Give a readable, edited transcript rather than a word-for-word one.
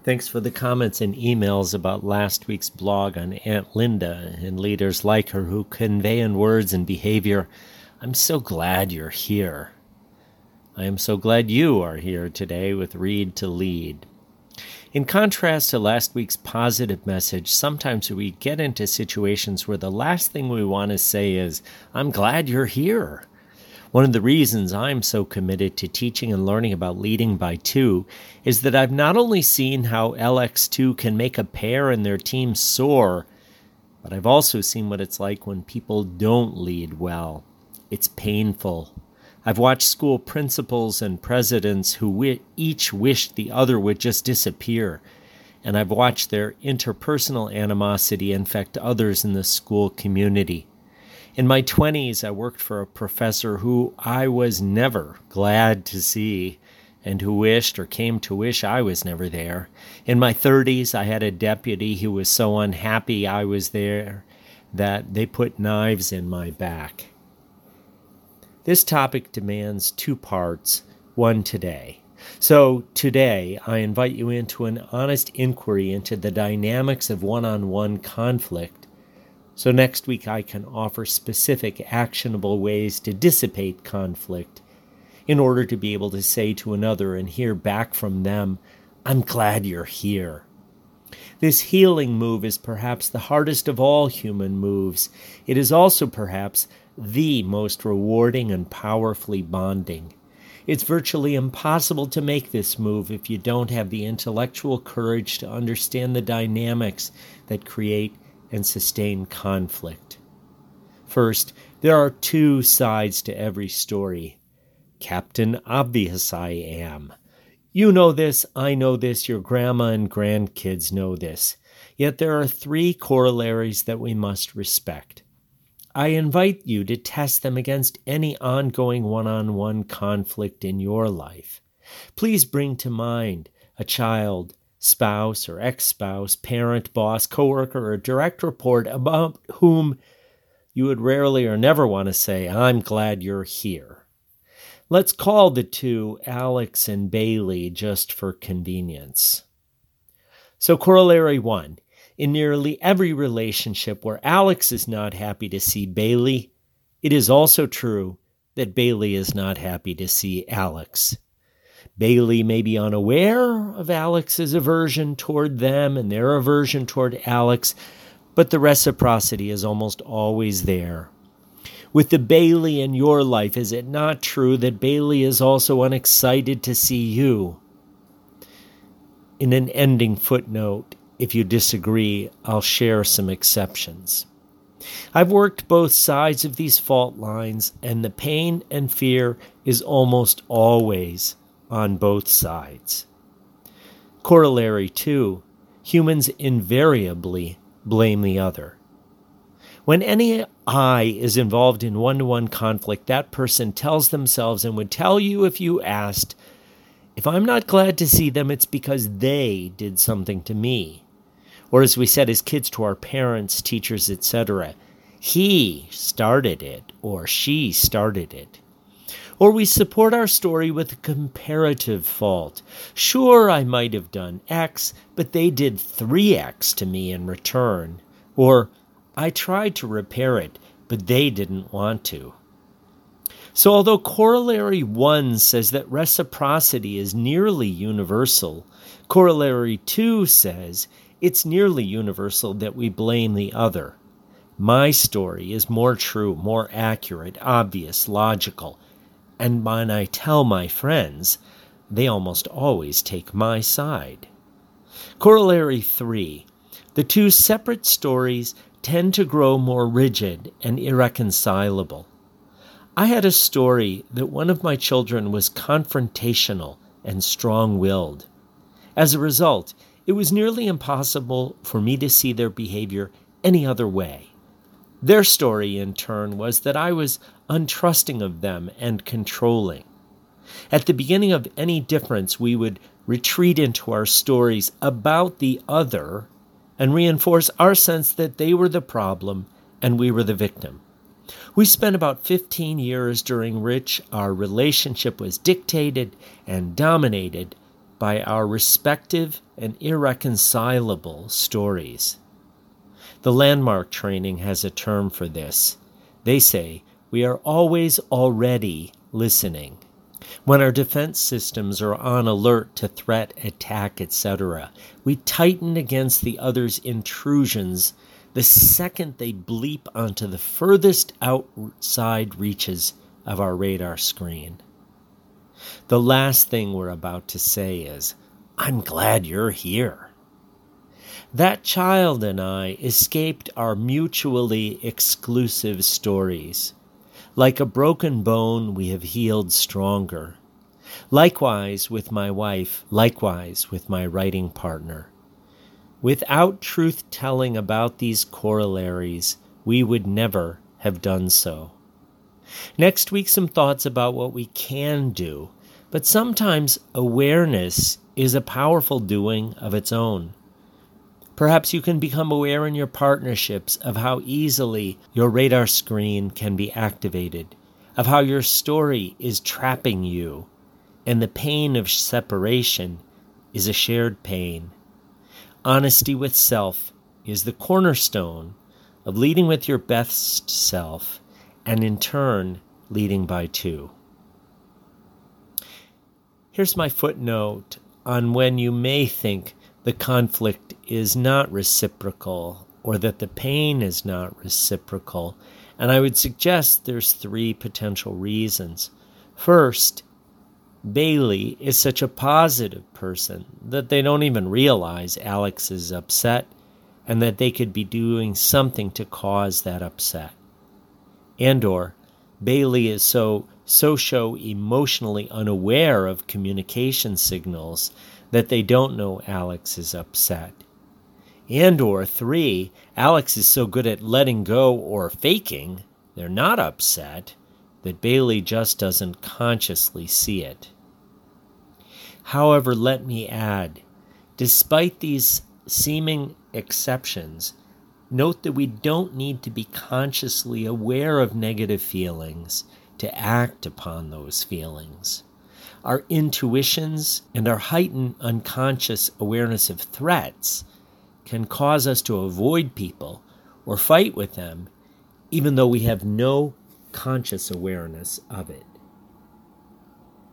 Thanks for the comments and emails about last week's blog on Aunt Linda and leaders like her who convey in words and behavior. I'm so glad you're here. I am so glad you are here today with Read to Lead. In contrast to last week's positive message, sometimes we get into situations where the last thing we want to say is, I'm glad you're here. One of the reasons I'm so committed to teaching and learning about leading by two is that I've not only seen how LX2 can make a pair and their team soar, but I've also seen what it's like when people don't lead well. It's painful. I've watched school principals and presidents who each wished the other would just disappear, and I've watched their interpersonal animosity infect others in the school community. In my 20s, I worked for a professor who I was never glad to see and who wished or came to wish I was never there. In my 30s, I had a deputy who was so unhappy I was there that they put knives in my back. This topic demands two parts, one today. So today, I invite you into an honest inquiry into the dynamics of one-on-one conflict. So next week I can offer specific, actionable ways to dissipate conflict in order to be able to say to another and hear back from them, I'm glad you're here. This healing move is perhaps the hardest of all human moves. It is also perhaps the most rewarding and powerfully bonding. It's virtually impossible to make this move if you don't have the intellectual courage to understand the dynamics that create and sustain conflict. First, there are two sides to every story. Captain Obvious I am. You know this, I know this, your grandma and grandkids know this. Yet there are three corollaries that we must respect. I invite you to test them against any ongoing one-on-one conflict in your life. Please bring to mind a child, spouse or ex-spouse, parent, boss, coworker, or direct report about whom you would rarely or never want to say, I'm glad you're here. Let's call the two Alex and Bailey just for convenience. So corollary 1. In nearly every relationship where Alex is not happy to see Bailey, it is also true that Bailey is not happy to see Alex. Bailey may be unaware of Alex's aversion toward them and their aversion toward Alex, but the reciprocity is almost always there. With the Bailey in your life, is it not true that Bailey is also unexcited to see you? In an ending footnote, if you disagree, I'll share some exceptions. I've worked both sides of these fault lines, and the pain and fear is almost always on both sides. Corollary 2, humans invariably blame the other. When any I is involved in one-to-one conflict, that person tells themselves and would tell you if you asked, if I'm not glad to see them, it's because they did something to me. Or as we said as kids to our parents, teachers, etc., he started it or she started it. Or we support our story with a comparative fault. Sure, I might have done X, but they did 3X to me in return. Or I tried to repair it, but they didn't want to. So although corollary 1 says that reciprocity is nearly universal, corollary 2 says it's nearly universal that we blame the other. My story is more true, more accurate, obvious, logical. And when I tell my friends, they almost always take my side. Corollary 3. The two separate stories tend to grow more rigid and irreconcilable. I had a story that one of my children was confrontational and strong-willed. As a result, it was nearly impossible for me to see their behavior any other way. Their story, in turn, was that I was untrusting of them and controlling. At the beginning of any difference, we would retreat into our stories about the other and reinforce our sense that they were the problem and we were the victim. We spent about 15 years during which our relationship was dictated and dominated by our respective and irreconcilable stories. The Landmark training has a term for this. They say we are always already listening. When our defense systems are on alert to threat, attack, etc., we tighten against the other's intrusions the second they bleep onto the furthest outside reaches of our radar screen. The last thing we're about to say is, "I'm glad you're here." That child and I escaped our mutually exclusive stories. Like a broken bone, we have healed stronger. Likewise with my wife, likewise with my writing partner. Without truth-telling about these corollaries, we would never have done so. Next week, some thoughts about what we can do, but sometimes awareness is a powerful doing of its own. Perhaps you can become aware in your partnerships of how easily your radar screen can be activated, of how your story is trapping you, and the pain of separation is a shared pain. Honesty with self is the cornerstone of leading with your best self, and in turn, leading by two. Here's my footnote on when you may think the conflict is not reciprocal or that the pain is not reciprocal, and I would suggest there's 3 potential reasons. First, Bailey is such a positive person that they don't even realize Alex is upset and that they could be doing something to cause that upset. And/or Bailey is so socio-emotionally unaware of communication signals that they don't know Alex is upset. And/or 3, Alex is so good at letting go or faking they're not upset that Bailey just doesn't consciously see it. However, let me add, despite these seeming exceptions, note that we don't need to be consciously aware of negative feelings to act upon those feelings. Our intuitions and our heightened unconscious awareness of threats can cause us to avoid people or fight with them, even though we have no conscious awareness of it.